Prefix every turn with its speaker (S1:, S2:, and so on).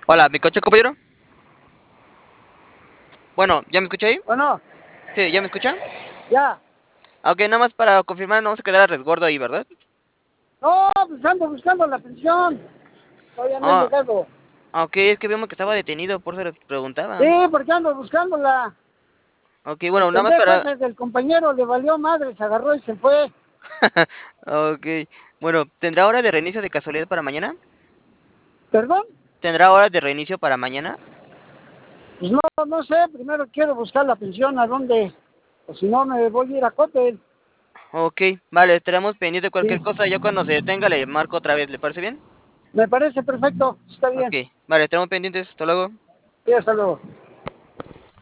S1: Hola, ¿mi coche, compañero? Bueno, ¿ya me escucha ahí?
S2: Bueno,
S1: Sí, ¿ya me escucha?
S2: ya.
S1: Ok, nada más para confirmar, no vamos a quedar a resguardo ahí, ¿verdad?
S2: No, pues ando buscando la pensión. Todavía no he
S1: Ah,
S2: llegado.
S1: ok, es que vimos que estaba detenido, por eso le
S2: Sí,
S1: preguntaba.
S2: porque ando buscándola.
S1: Ok,
S2: El
S1: bueno, nada más
S2: pendejo
S1: para...
S2: ese del compañero le valió madre, se agarró y se fue.
S1: Ok, bueno, ¿tendrá hora de reinicio de casualidad para mañana?
S2: ¿Perdón?
S1: ¿Tendrá hora de reinicio para mañana?
S2: Pues no sé. Primero quiero buscar la pensión a dónde. O si no, me voy a ir a Coppel.
S1: Ok, vale, estaremos pendientes de
S2: Sí,
S1: cualquier cosa. Yo cuando se detenga le marco otra vez, ¿le parece bien?
S2: me parece perfecto. Está
S1: Ok,
S2: bien.
S1: vale, estaremos pendientes. Hasta luego.
S2: Sí, hasta luego.